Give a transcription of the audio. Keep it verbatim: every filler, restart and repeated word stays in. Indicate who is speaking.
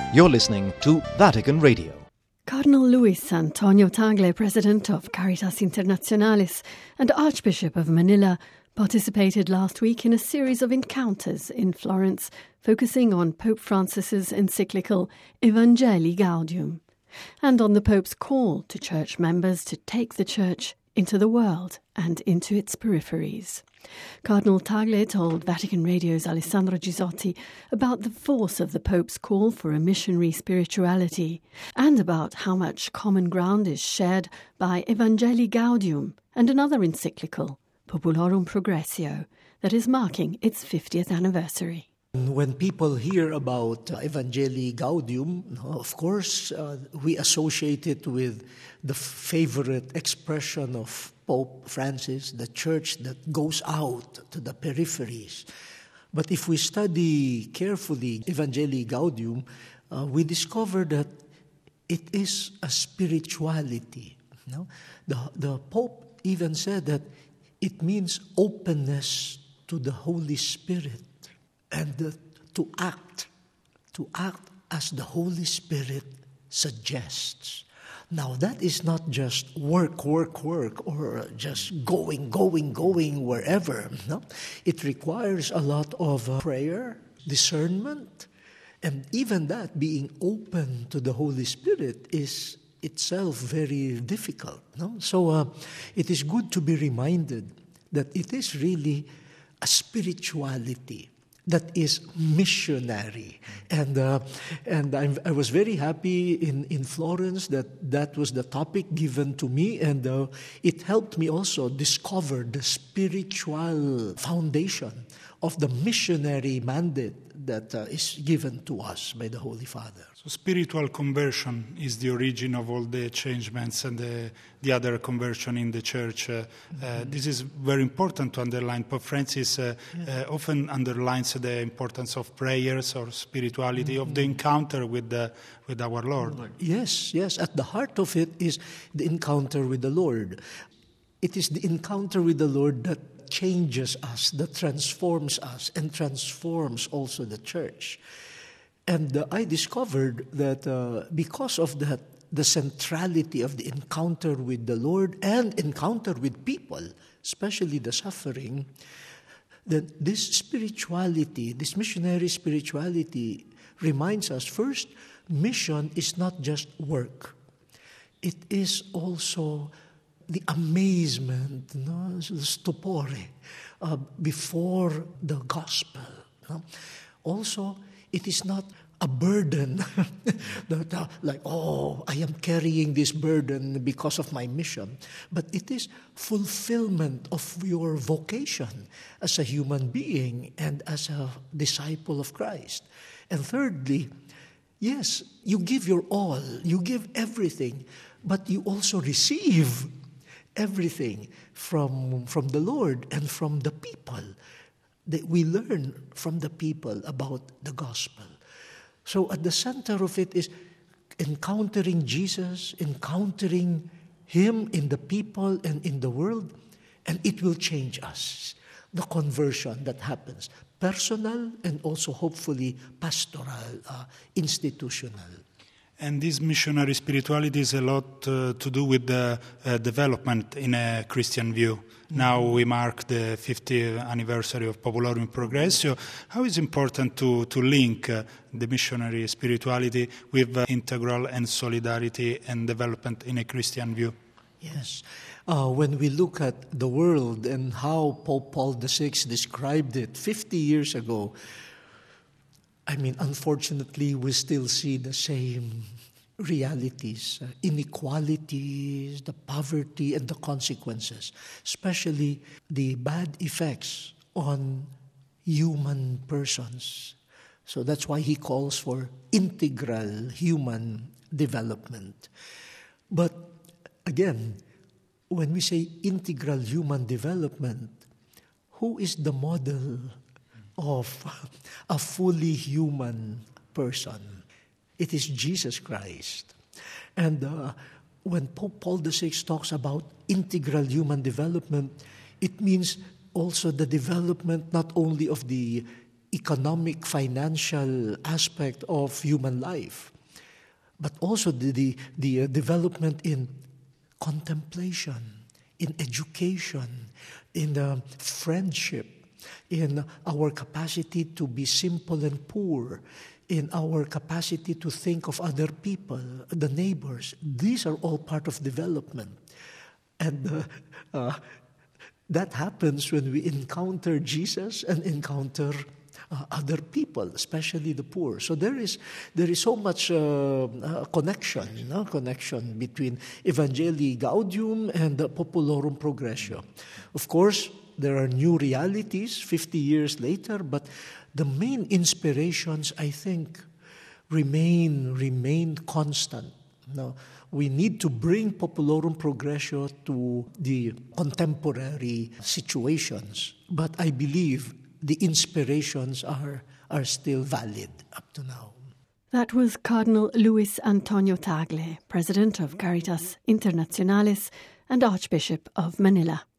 Speaker 1: You're listening to Vatican Radio.
Speaker 2: Cardinal Luis Antonio Tagle, President of Caritas Internationalis and Archbishop of Manila, participated last week in a series of encounters in Florence, focusing on Pope Francis's encyclical Evangelii Gaudium, and on the Pope's call to church members to take the church into the world and into its peripheries. Cardinal Tagle told Vatican Radio's Alessandro Gisotti about the force of the Pope's call for a missionary spirituality and about how much common ground is shared by Evangelii Gaudium and another encyclical, Populorum Progressio, that is marking its fiftieth anniversary.
Speaker 3: When people hear about uh, Evangelii Gaudium, of course, uh, we associate it with the favorite expression of Pope Francis, the church that goes out to the peripheries. But if we study carefully Evangelii Gaudium, uh, we discover that it is a spirituality. You know? the, the Pope even said that it means openness to the Holy Spirit. And uh, to act, to act as the Holy Spirit suggests. Now, that is not just work, work, work, or just going, going, going wherever. No? It requires a lot of uh, prayer, discernment, and even that, being open to the Holy Spirit, is itself very difficult. No? So uh, it is good to be reminded that it is really a spirituality that is missionary. And uh, and I'm, I was very happy in, in Florence that that was the topic given to me, and uh, it helped me also discover the spiritual foundation of the missionary mandate that uh, is given to us by the Holy Father.
Speaker 4: So spiritual conversion is the origin of all the changements and the, the other conversion in the church. Uh, mm-hmm. uh, this is very important to underline. Pope Francis uh, yeah. uh, often underlines the importance of prayers or spirituality, mm-hmm. of the encounter with the, with our Lord.
Speaker 3: Yes, yes. At the heart of it is the encounter with the Lord. It is the encounter with the Lord that changes us, that transforms us, and transforms also the church. And uh, I discovered that uh, because of that, the centrality of the encounter with the Lord and encounter with people, especially the suffering, that this spirituality, this missionary spirituality reminds us, first, mission is not just work. It is also the amazement, no, stupore, uh, before the gospel. No? Also, it is not a burden, that, uh, like, oh, I am carrying this burden because of my mission. But it is fulfillment of your vocation as a human being and as a disciple of Christ. And thirdly, yes, you give your all, you give everything, but you also receive everything from, from the Lord and from the people. That we learn from the people about the gospel. So at the center of it is encountering Jesus, encountering Him in the people and in the world, and it will change us. The conversion that happens, personal and also hopefully pastoral, uh, institutional.
Speaker 4: And this missionary spirituality is a lot uh, to do with the uh, development in a Christian view. Mm-hmm. Now we mark the fiftieth anniversary of Populorum Progressio. How is it important to, to link uh, the missionary spirituality with uh, integral and solidarity and development in a Christian view?
Speaker 3: Yes. Uh, when we look at the world and how Pope Paul the Sixth described it fifty years ago, I mean, unfortunately, we still see the same realities, uh, inequalities, the poverty, and the consequences, especially the bad effects on human persons. So that's why he calls for integral human development. But again, when we say integral human development, who is the model of a fully human person? It is Jesus Christ. And uh, when Pope Paul the Sixth talks about integral human development, it means also the development not only of the economic, financial aspect of human life, but also the, the, the uh, development in contemplation, in education, in uh, friendship, in our capacity to be simple and poor, in our capacity to think of other people, the neighbors. These are all part of development. And uh, uh, that happens when we encounter Jesus and encounter uh, other people, especially the poor. So there is there is so much uh, uh, connection, you know, connection between Evangelii Gaudium and the Populorum Progressio. Of course, there are new realities fifty years later, but the main inspirations, I think, remain remain constant. Now, we need to bring Populorum Progressio to the contemporary situations, but I believe the inspirations are are still valid up to now.
Speaker 2: That was Cardinal Luis Antonio Tagle, President of Caritas Internationalis and Archbishop of Manila.